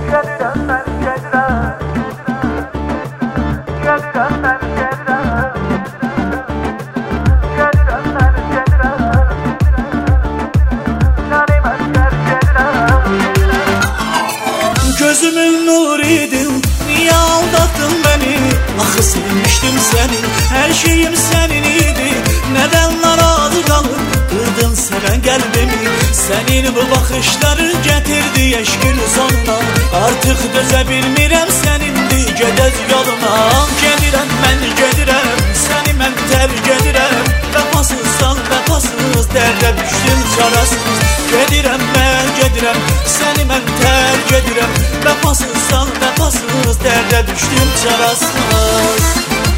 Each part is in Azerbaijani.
Gedirəm mən gedirəm, gedirəm mən gedirəm, gedirəm mən gedirəm, canım əsgər gedirəm. Gözümün nuruyydin, niye aldattın beni? Axı sevmiştim seni, her şeyim senin idi. Neden narazı kalıp kırdın seven kalbimi? Senin bu bakışların getirdi eşkin sonuna. Artık döze bilmirəm senindi gedez yoluna. Gedirəm mən gedirəm, seni mən terk edirəm. Vəfasızsan vəfasız, dərdə düşdüm çarasız. Gedirəm mən gedirəm, seni mən terk edirəm. Vəfasızsan vəfasız, dərdə düşdüm çarasız.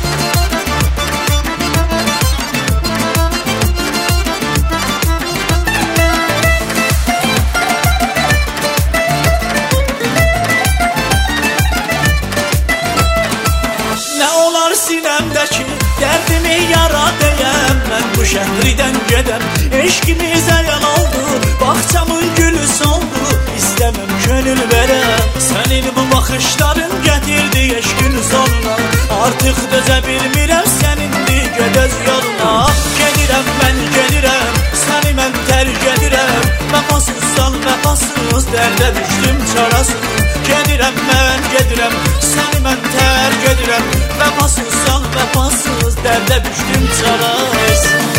Sinemdeki derdimi yara deyəm, mən bu şəhridən gedəm. Eşkimizə yan oldu, baxçamın gülü soldu. İstəməm gönül verəm, sənin bu baxışların gətirdi eşkin sonuna. Artıq dözə bilmirəm sənindir gedəz yoluna. Gedirəm mən gedirəm, səni mən tərk edirəm. Vəfasızsan vəfasız, dərdə düşdüm çarasız. Gedirəm mən gedirəm, səni mən tərk edirəm. Vəfasızsan vəfasız, dərdə düşdüm çarasız.